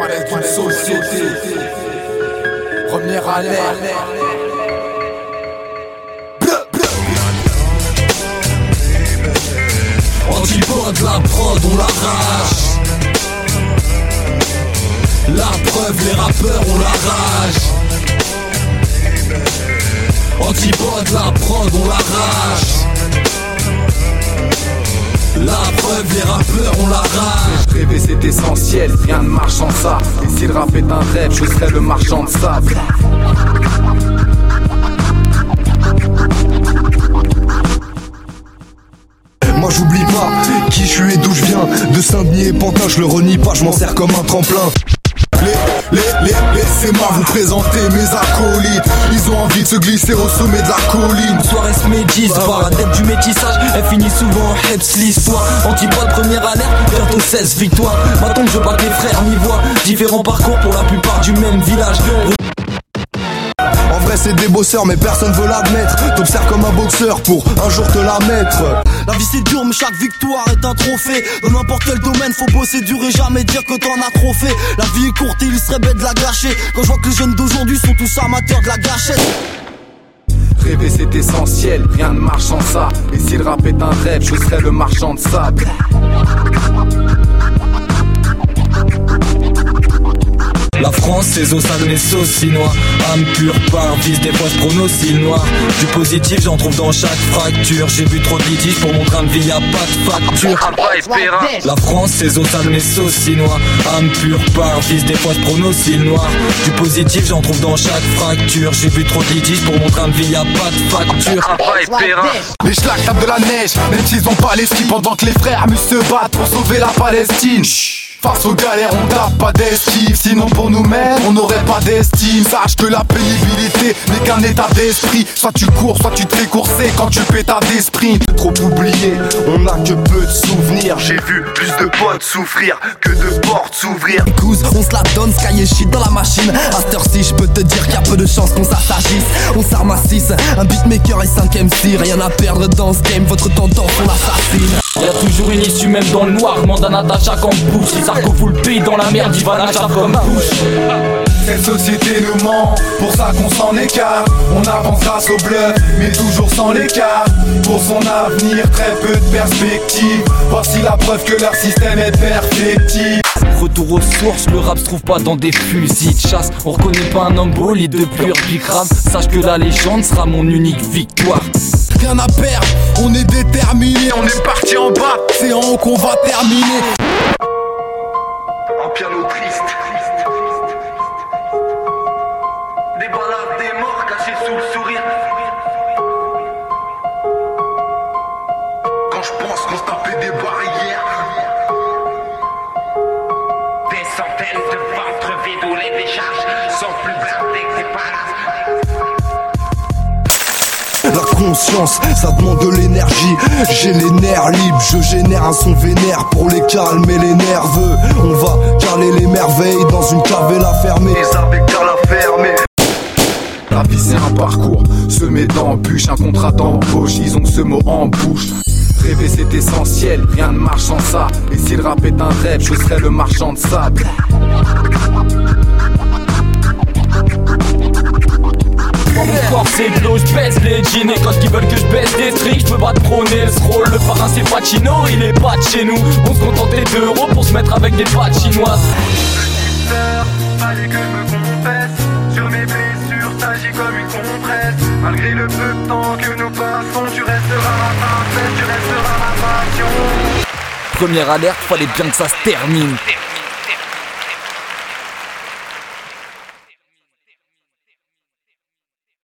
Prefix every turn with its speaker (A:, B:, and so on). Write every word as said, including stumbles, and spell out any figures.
A: avec une société. Première alerte.
B: Antipode, la prod, on l'arrache. La preuve, les rappeurs, on l'arrache. Antipode, la prod, on l'arrache. La preuve, les rappeurs, on l'arrache.
C: Rêver c'est essentiel, rien ne marche sans ça. Et si le rap est un rêve, je serai le marchand de sable.
D: Moi j'oublie pas qui je suis et d'où je viens. De Saint-Denis et Pantin, je le renie pas, je m'en sers comme un tremplin. Les, les, les, laissez-moi vous présenter mes acolytes. Ils ont envie de se glisser au sommet de la colline.
B: Soirée se métisse, voir la tête du métissage. Elle finit souvent en heps l'histoire. Antipode, première alerte, bientôt seize victoires. Maintenant que je batte les frères mi-voix. Différents parcours pour la plupart du même village.
D: En vrai c'est des bosseurs mais personne veut l'admettre. T'observes comme un boxeur pour un jour te la mettre.
E: La vie c'est dur mais chaque victoire est un trophée. Dans n'importe quel domaine faut bosser dur et jamais dire que t'en as trop fait. La vie est courte et il serait bête de la gâcher. Quand je vois que les jeunes d'aujourd'hui sont tous amateurs de la gâchette.
C: Rêver c'est essentiel, rien ne marche sans ça. Et si le rap est un rêve, je serai le marchand de sable.
B: La France, ses os salés, saucinois. Âme pure, part, vise des fois je pronostic noir. Du positif, j'en trouve dans chaque fracture. J'ai vu trop de litiges pour mon train de vie, y'a pas de facture. La France, ses os salés, saucinois. Âme pure, part, vise des fois je pronostic noir. Du positif, j'en trouve dans chaque fracture. J'ai vu trop de litiges pour mon train de vie, y'a pas de facture.
A: Les schlags tapent de la neige, même s'ils ont pas les skis. Pendant que les frères mus se battent pour sauver la Palestine. Face aux galères on tape pas d'esquive. Sinon pour nous-mêmes on n'aurait pas d'estime. Sache que la pénibilité n'est qu'un état d'esprit. Soit tu cours, soit tu te fais courser quand tu pétas des sprints.
D: Trop oublié, on a que peu de souvenirs. J'ai vu plus de potes souffrir que de portes s'ouvrir.
E: Écoute, on se la donne, Sky et shit dans la machine. À cette heure-ci, je peux te dire qu'il y a peu de chance qu'on s'assagisse. On s'arme à six, un beatmaker et cinq M C. Rien à perdre dans ce game, votre tendance on l'assassine.
B: Y'a toujours une issue même dans le noir. Demande à Natacha quand bouge. Si Sarko fout le pays dans la merde, il va Nacha comme bouche.
A: Cette société nous ment, pour ça qu'on s'en écarte. On avance grâce au bluff, mais toujours sans l'écart. Pour son avenir, très peu de perspectives. Voici la preuve que leur système est perfectible.
B: Retour aux sources, le rap se trouve pas dans des fusils de chasse. On reconnaît pas un homme bolide de pur bicrame. Sache que la légende sera mon unique victoire.
A: Rien à perdre, on est déterminé. On est parti en bas, c'est en haut qu'on va terminer.
D: Un piano triste.
E: Des balades, des morts cachés sous le sourire.
D: Quand je pense qu'on se tapait des barrières.
F: Des centaines de ventres vides où les décharges sont plus blindées que des palaces.
D: La conscience, ça demande de l'énergie. J'ai les nerfs libres, je génère un son vénère pour les calmer les nerveux. On va caler les merveilles dans une cave et la fermer. Les avec à la fermer.
C: La vie c'est un parcours, semé d'embûches, un contrat d'embauche, ils ont ce mot en bouche. Rêver c'est essentiel, rien ne marche sans ça. Et si le rap est un rêve, je serai le marchand de sable.
B: Mon corps c'est de l'eau, je baisse les jeans. Et quand ils veulent que je baisse des tricks, je peux pas te prôner ce rôle. Le parrain c'est Pacino, il est pas de chez nous. On se contentait d'euros pour se mettre avec des pâtes chinoises.
G: Fallait que je me confesse. Sur mes blessures, t'agis comme une compresse. Malgré le peu de temps que nous passons, tu resteras ma princesse, tu resteras ma passion.
B: Première alerte, fallait bien que ça se termine.